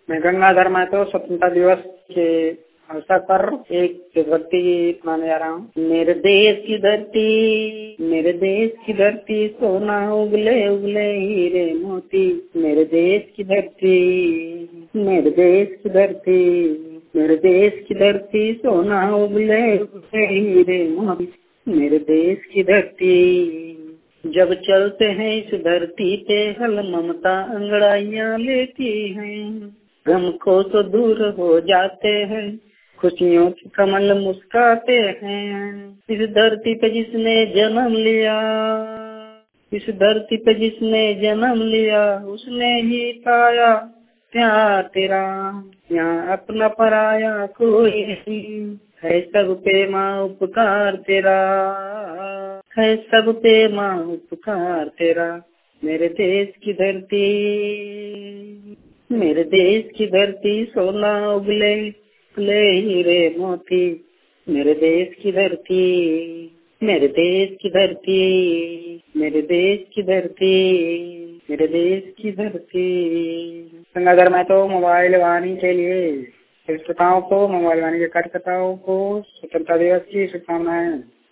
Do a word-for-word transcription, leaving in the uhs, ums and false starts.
मैं गंगाधर महतो स्वतंत्रता दिवस के अवसर पर एक देशभक्ति गीत गाने जा रहा हूँ। मेरे देश की धरती, मेरे देश की धरती, सोना उगले उगले हीरे मोती। मेरे देश की धरती, मेरे देश की धरती, मेरे देश की धरती, सोना उगले उगले हीरे मोती। मेरे देश की धरती, जब चलते हैं इस धरती पे हल ममता अंगड़ाइयाँ लेती हैं। गम को तो दूर हो जाते हैं, खुशियों के कमल मुस्काते हैं। इस धरती पे जिसने जन्म लिया, इस धरती पे जिसने जन्म लिया, उसने ही पाया प्यार तेरा। यहाँ अपना पराया कोई नहीं, है सब पे माँ उपकार तेरा, है सब पे माँ उपकार तेरा। मेरे देश की धरती, मेरे देश की धरती, सोना उगले उगले हीरे मोती। मेरे देश की धरती, मेरे देश की धरती, मेरे देश की धरती, मेरे देश की धरती। गंगाधर महतो मोबाइल वाणी के लिए श्रोताओं को, मोबाइल वाणी के कार्यकर्ताओं को स्वतंत्रता दिवस की शुभकामनाएं।